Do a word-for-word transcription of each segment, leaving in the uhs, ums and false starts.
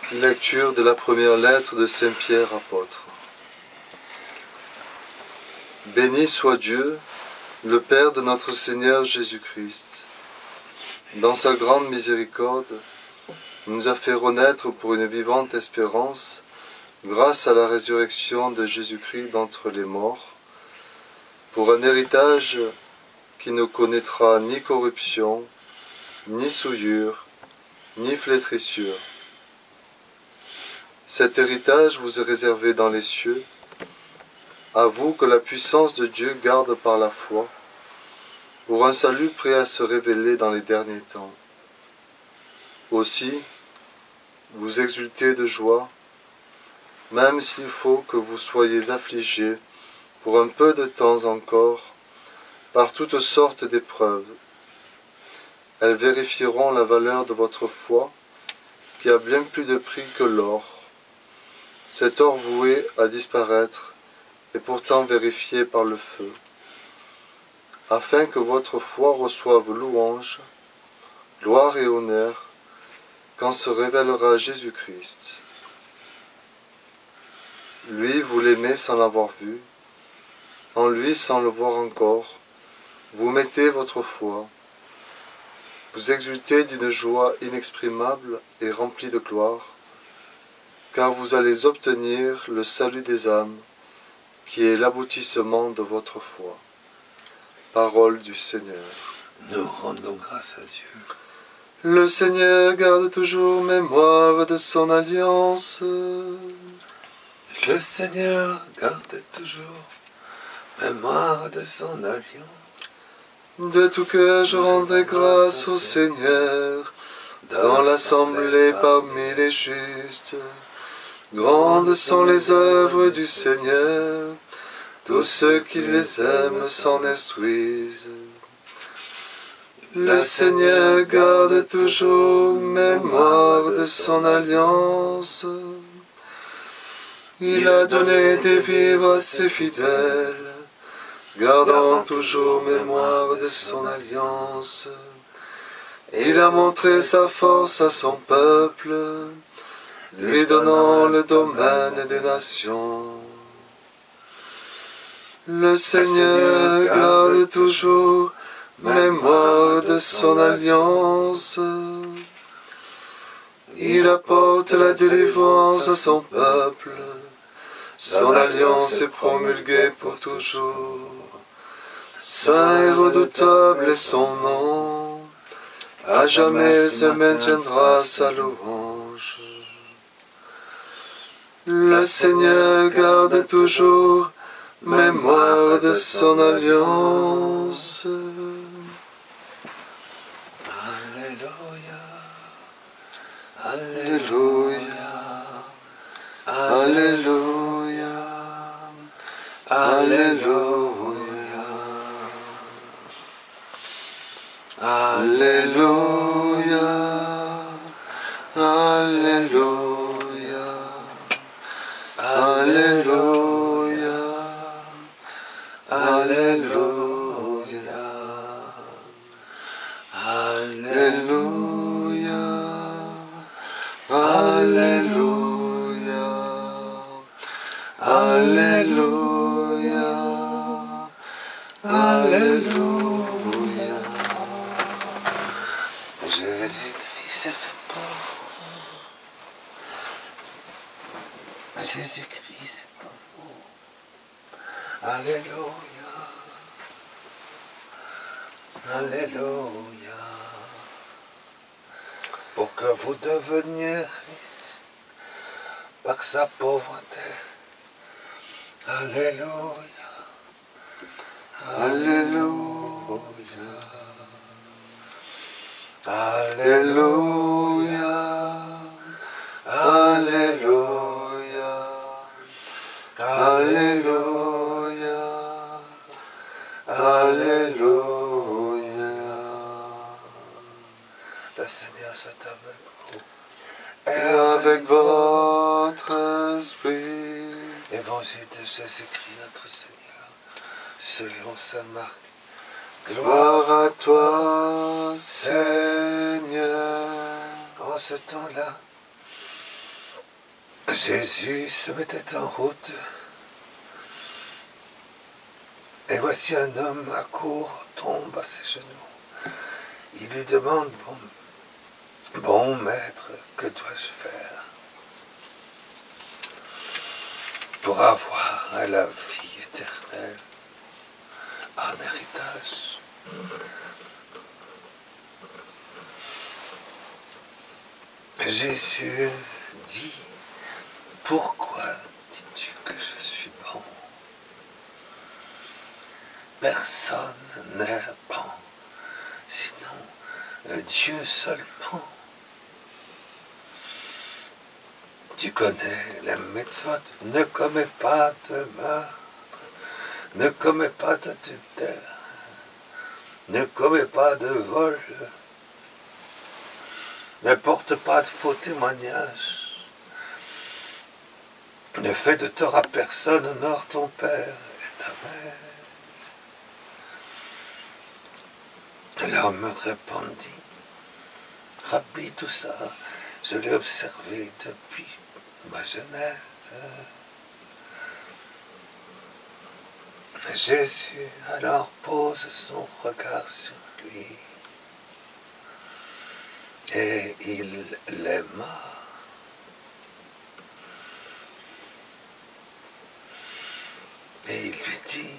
Lecture de la première lettre de Saint Pierre apôtre. Béni soit Dieu, le Père de notre Seigneur Jésus-Christ. Dans sa grande miséricorde, il nous a fait renaître pour une vivante espérance, grâce à la résurrection de Jésus-Christ d'entre les morts, pour un héritage qui ne connaîtra ni corruption, ni souillure, ni flétrissure. Cet héritage vous est réservé dans les cieux, à vous que la puissance de Dieu garde par la foi, pour un salut prêt à se révéler dans les derniers temps. Aussi, vous exultez de joie, même s'il faut que vous soyez affligés pour un peu de temps encore, par toutes sortes d'épreuves. Elles vérifieront la valeur de votre foi, qui a bien plus de prix que l'or. Cet or voué à disparaître est pourtant vérifié par le feu, afin que votre foi reçoive louange, gloire et honneur, quand se révélera Jésus-Christ. Lui, vous l'aimez sans l'avoir vu, en lui sans le voir encore, vous mettez votre foi, vous exultez d'une joie inexprimable et remplie de gloire, car vous allez obtenir le salut des âmes, qui est l'aboutissement de votre foi. Parole du Seigneur. Nous rendons grâce à Dieu. Le Seigneur garde toujours mémoire de son alliance. Le Seigneur garde toujours mémoire de son alliance. De tout cœur je rendrai grâce au Seigneur, dans l'assemblée parmi les justes. Grandes sont les œuvres du Seigneur, tous ceux qui les aiment s'en instruisent. Le Seigneur garde toujours mémoire de son alliance. Il a donné des vivres à ses fidèles, gardant toujours mémoire de son alliance. Il a montré sa force à son peuple, lui donnant le domaine des nations. Le Seigneur garde toujours mémoire de son alliance. Il apporte la délivrance à son peuple. Son alliance est promulguée pour toujours. Saint et redoutable est son nom. À jamais se maintiendra sa louange. Le Seigneur garde toujours mémoire de son alliance. Alléluia, Alléluia, Alléluia, Alléluia, Alléluia, Alléluia, Alléluia, Alléluia, Alléluia, Alléluia, Alléluia, Alléluia. Jésus-Christ est fait pour vous. Jésus-Christ est pour vous. Alléluia. Alléluia. Pour que vous deveniez riches par sa pauvreté. Alléluia. Alléluia. Alléluia. Alléluia. Alléluia. Alléluia. Le Seigneur soit avec vous. Et avec votre esprit. Évangile de Jésus-Christ notre Seigneur, selon saint Marc. Gloire à toi, Seigneur. En ce temps-là, Jésus se mettait en route, et voici un homme accourt, tombe à ses genoux. Il lui demande, bon, bon maître, que dois-je faire pour avoir la vie éternelle en héritage? Jésus dit, pourquoi dis-tu que je suis bon? Personne n'est bon, sinon Dieu seulement. Tu connais les mitzvot, ne commets pas de meurtre, ne commets pas d'adultère, ne commets pas de vol, ne porte pas de faux témoignages, ne fais de tort à personne, honore ton père et ta mère. L'homme répondit, Rabbi, tout ça, je l'ai observé depuis ma jeunesse. Jésus alors pose son regard sur lui et il l'aima. Et il lui dit,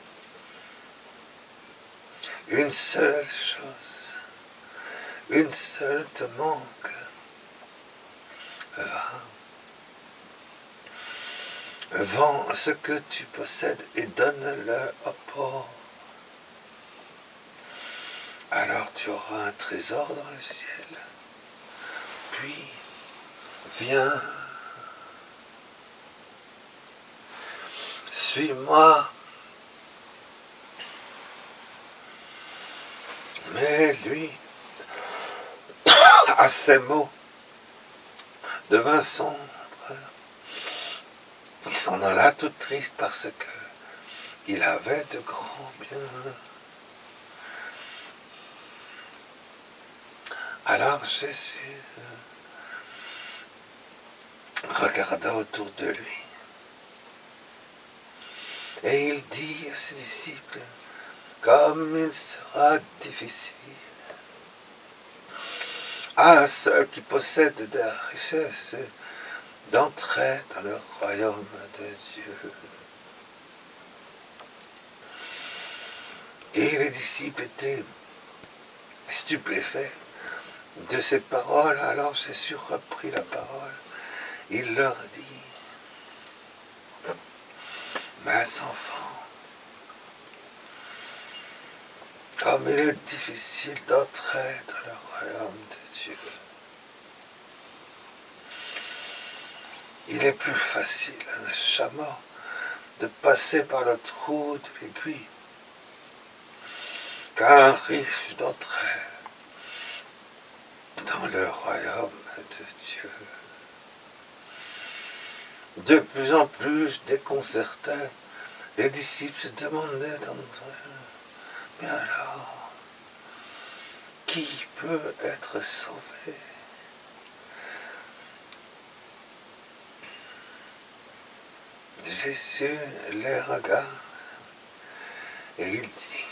une seule chose, une seule te manque. Va, vends ce que tu possèdes et donne-le aux pauvres. Alors tu auras un trésor dans le ciel. Puis, viens, suis-moi. Mais lui, à ces mots, devint sombre. Il s'en alla tout triste parce que il avait de grands biens. Alors Jésus regarda autour de lui et il dit à ses disciples, comme il sera difficile à ceux qui possèdent des richesses d'entrer dans le royaume de Dieu. Et les disciples étaient stupéfaits de ces paroles. Alors Jésus reprit la parole. Il leur dit, mes enfants, comme il est difficile d'entrer dans le royaume de Dieu, il est plus facile à un chameau de passer par le trou de l'aiguille qu'à un riche d'entrer dans le royaume de Dieu. De plus en plus déconcertés, les disciples se demandaient entre eux, mais alors, qui peut être sauvé? Jésus les regarde et il dit,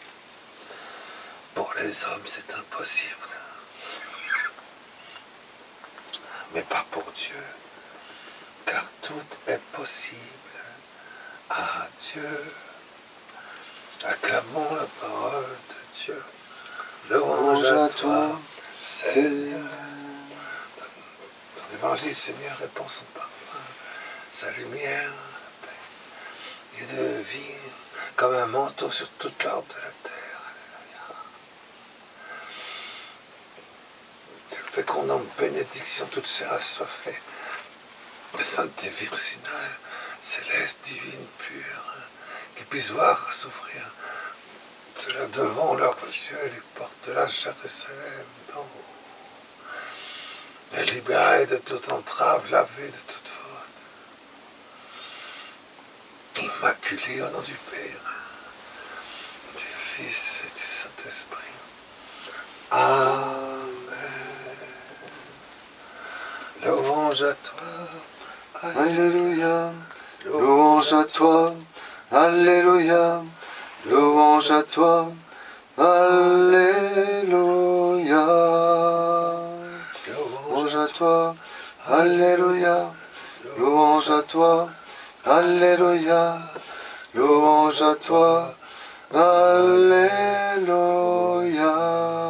pour les hommes c'est impossible, mais pas pour Dieu, car tout est possible à Dieu. Acclamons la parole de Dieu. Louange à toi, Seigneur. Ton évangile, Seigneur, répand son parfum, sa lumière, et de vie comme un manteau sur toute l'ordre de la terre. Tu le fais qu'on en bénédiction, toute chair assoiffée de sainteté virginale, céleste, divine, pure, qui puisse voir s'ouvrir cela devant leurs yeux, les portes de la Jérusalem d'en haut, et libérés de toute entrave, lavés de toute faute, immaculés au nom du Père, du Fils et du Saint-Esprit. Amen. Louange à toi, Alléluia, louange à toi, Alléluia, louange à toi, Alléluia, louange à toi, Alléluia, louange à toi, Alléluia, louange à toi, Alléluia.